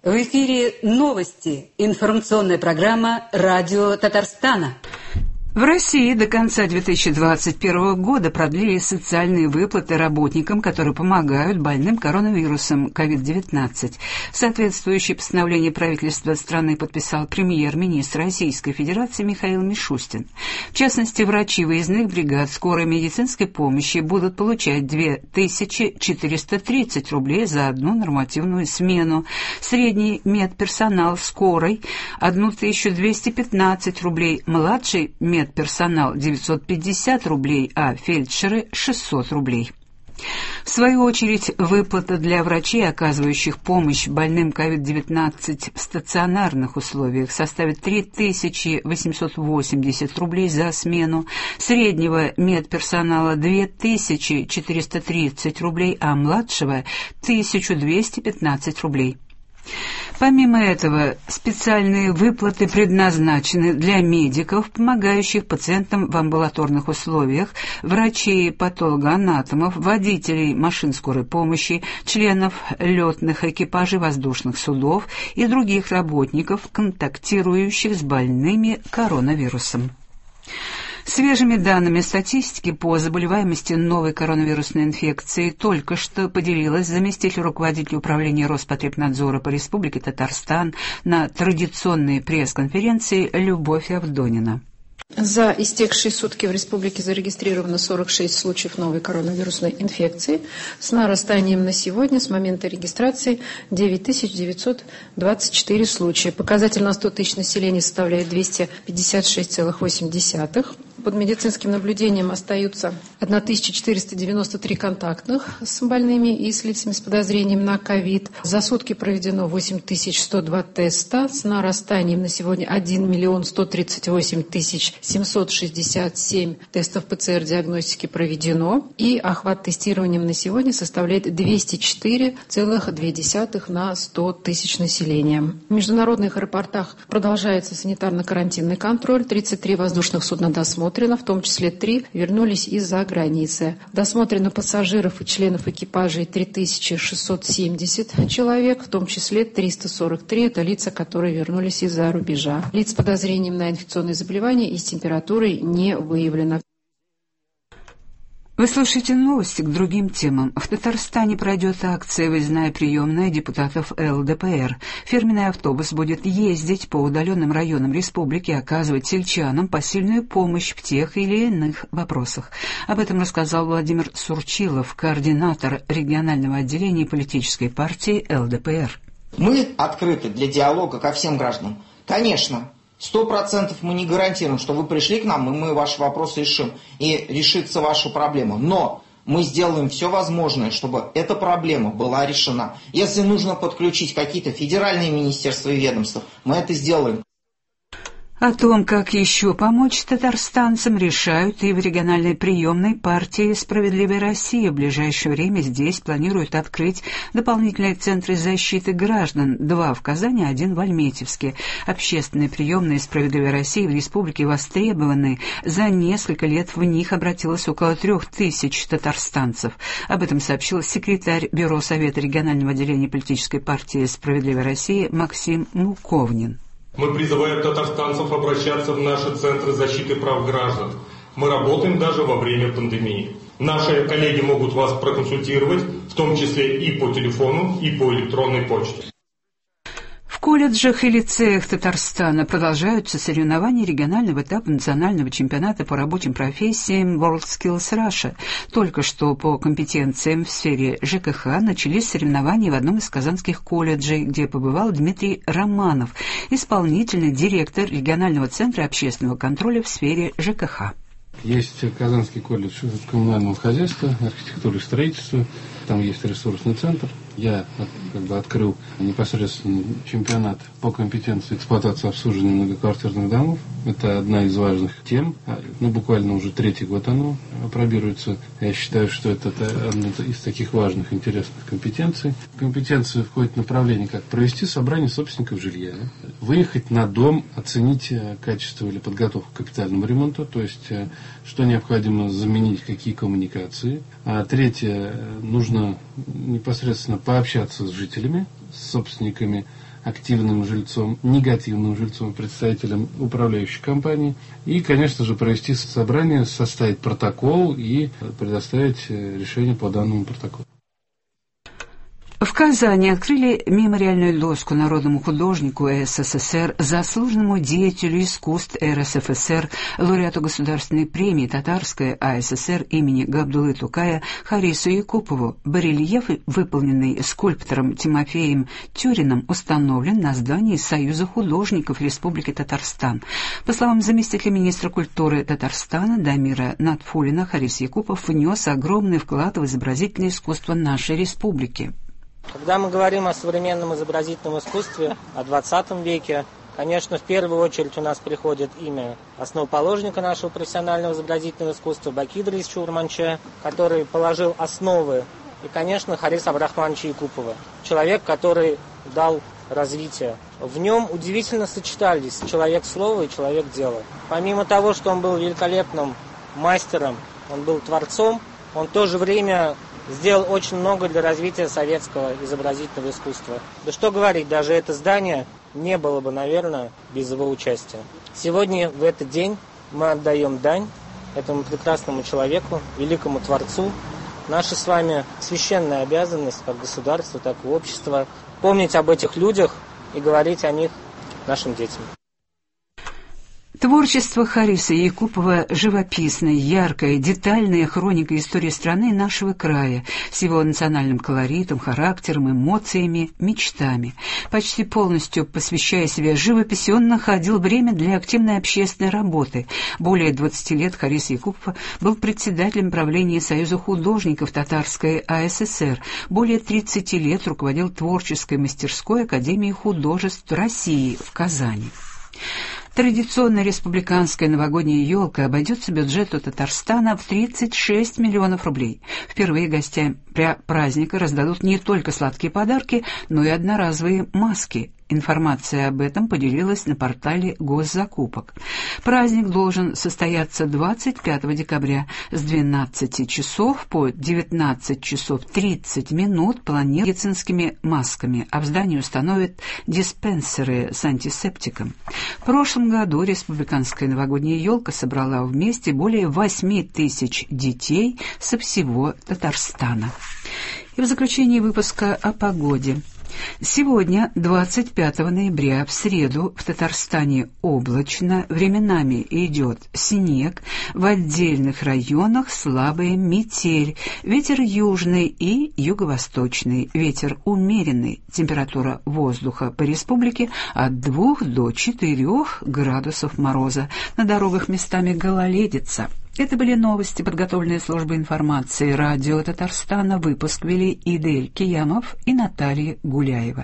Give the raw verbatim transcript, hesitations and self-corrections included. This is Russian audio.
В эфире новости. Информационная программа «Радио Татарстана». В России до конца две тысячи двадцать первого года продлили социальные выплаты работникам, которые помогают больным коронавирусом ковид девятнадцать. Соответствующее постановление правительства страны подписал премьер-министр Российской Федерации Михаил Мишустин. В частности, врачи выездных бригад скорой медицинской помощи будут получать две тысячи четыреста тридцать рублей за одну нормативную смену. Средний медперсонал скорой – тысячу двести пятнадцать рублей, младший медперсонал Медперсонал девятьсот пятьдесят рублей, а фельдшеры шестьсот рублей. В свою очередь, выплата для врачей, оказывающих помощь больным ковид девятнадцать в стационарных условиях, составит три тысячи восемьсот восемьдесят рублей за смену, среднего медперсонала две тысячи четыреста тридцать рублей, а младшего тысячу двести пятнадцать рублей. Помимо этого, специальные выплаты предназначены для медиков, помогающих пациентам в амбулаторных условиях, врачей, патологоанатомов, водителей машин скорой помощи, членов летных экипажей воздушных судов и других работников, контактирующих с больными коронавирусом. Свежими данными статистики по заболеваемости новой коронавирусной инфекцией только что поделилась заместитель руководителя управления Роспотребнадзора по Республике Татарстан на традиционной пресс-конференции Любовь Авдонина. За истекшие сутки в республике зарегистрировано сорок шесть случаев новой коронавирусной инфекции с нарастанием на сегодня с момента регистрации девять тысяч девятьсот двадцать четыре случая. Показатель на сто тысяч населения составляет двести пятьдесят шесть целых восемь десятых. Под медицинским наблюдением остаются тысяча четыреста девяносто три контактных с больными и с лицами с подозрением на ковид. За сутки проведено восемь тысяч сто два теста с нарастанием на сегодня один миллион сто тридцать восемь тысяч семьсот шестьдесят семь тестов ПЦР-диагностики проведено. И охват тестированием на сегодня составляет двести четыре целых две десятых на сто тысяч населения. В международных аэропортах продолжается санитарно-карантинный контроль. тридцать три воздушных судна досмотрено, в том числе три вернулись из-за границы. Досмотрено пассажиров и членов экипажей три тысячи шестьсот семьдесят человек, в том числе триста сорок три – это лица, которые вернулись из-за рубежа. Лиц с подозрением на инфекционные заболевания и с температурой не выявлено. Вы слушаете новости к другим темам. В Татарстане пройдет акция «Выездная приемная депутатов эл дэ пэ эр». Фирменный автобус будет ездить по удаленным районам республики и оказывать сельчанам посильную помощь в тех или иных вопросах. Об этом рассказал Владимир Сурчилов, координатор регионального отделения политической партии эл дэ пэ эр. Мы открыты для диалога ко всем гражданам. Конечно. Сто процентов мы не гарантируем, что вы пришли к нам, и мы ваши вопросы решим, и решится ваша проблема. Но мы сделаем все возможное, чтобы эта проблема была решена. Если нужно подключить какие-то федеральные министерства и ведомства, мы это сделаем. О том, как еще помочь татарстанцам, решают и в региональной приемной партии «Справедливая Россия». В ближайшее время здесь планируют открыть дополнительные центры защиты граждан. Два в Казани, один в Альметьевске. Общественные приемные «Справедливой России» в республике востребованы. За несколько лет в них обратилось около трех тысяч татарстанцев. Об этом сообщил секретарь Бюро Совета регионального отделения политической партии «Справедливая Россия» Максим Муковнин. Мы призываем татарстанцев обращаться в наши центры защиты прав граждан. Мы работаем даже во время пандемии. Наши коллеги могут вас проконсультировать, в том числе и по телефону, и по электронной почте. В колледжах и лицеях Татарстана продолжаются соревнования регионального этапа национального чемпионата по рабочим профессиям WorldSkills Russia. Только что по компетенциям в сфере жэ ка ха начались соревнования в одном из казанских колледжей, где побывал Дмитрий Романов, исполнительный директор регионального центра общественного контроля в сфере жэ ка ха. Есть Казанский колледж коммунального хозяйства, архитектуры и строительства. Там есть ресурсный центр. Я как бы открыл непосредственно чемпионат по компетенции эксплуатации обслуживания многоквартирных домов. Это одна из важных тем. Ну, буквально уже третий год оно апробируется. Я считаю, что это одна из таких важных, интересных компетенций. В компетенции входит направление, как провести собрание собственников жилья, выехать на дом, оценить качество или подготовку к капитальному ремонту, то есть что необходимо заменить, какие коммуникации. А третье, нужно непосредственно пообщаться с жителями, с собственниками активным жильцом, негативным жильцом, представителем управляющей компании. И, конечно же, провести собрание, составить протокол и предоставить решение по данному протоколу. В Казани открыли мемориальную доску народному художнику СССР, заслуженному деятелю искусств РСФСР, лауреату государственной премии Татарской АССР имени Габдуллы Тукая Харису Якупову. Барельеф, выполненный скульптором Тимофеем Тюриным, установлен на здании Союза художников Республики Татарстан. По словам заместителя министра культуры Татарстана Дамира Натфулина, Харис Якупов внес огромный вклад в изобразительное искусство нашей республики. Когда мы говорим о современном изобразительном искусстве, о двадцатом веке, конечно, в первую очередь у нас приходит имя основоположника нашего профессионального изобразительного искусства Бакидра Ильича Урманче, который положил основы, и, конечно, Хариса Абдрахмановича Якупова, человек, который дал развитие. В нем удивительно сочетались человек слова и человек дела. Помимо того, что он был великолепным мастером, он был творцом, он в то же время сделал очень много для развития советского изобразительного искусства. Да что говорить, даже это здание не было бы, наверное, без его участия. Сегодня, в этот день, мы отдаем дань этому прекрасному человеку, великому творцу. Наша с вами священная обязанность, как государства, так и общества, помнить об этих людях и говорить о них нашим детям. Творчество Хариса Якупова – живописная, яркая, детальная хроника истории страны и нашего края с его национальным колоритом, характером, эмоциями, мечтами. Почти полностью посвящая себя живописи, он находил время для активной общественной работы. Более двадцати лет Харис Якупов был председателем правления Союза художников Татарской АССР. Более тридцати лет руководил творческой мастерской Академии художеств России в Казани. Традиционная республиканская новогодняя елка обойдется бюджету Татарстана в тридцать шесть миллионов рублей. Впервые гостям праздника раздадут не только сладкие подарки, но и одноразовые маски. Информация об этом поделилась на портале госзакупок. Праздник должен состояться двадцать пятого декабря с двенадцати часов по девятнадцать часов тридцать минут медицинскими масками, а в здании установят диспенсеры с антисептиком. В прошлом году республиканская новогодняя елка собрала вместе более восьми тысяч детей со всего Татарстана. И в заключении выпуска о погоде. Сегодня, двадцать пятого ноября, в среду, в Татарстане облачно, временами идет снег, в отдельных районах слабая метель, ветер южный и юго-восточный, ветер умеренный, температура воздуха по республике от двух до четырёх градусов мороза, на дорогах местами гололедица. Это были новости, подготовленные службой информации радио Татарстана. Выпуск вели Идель Киямов и Наталья Гуляева.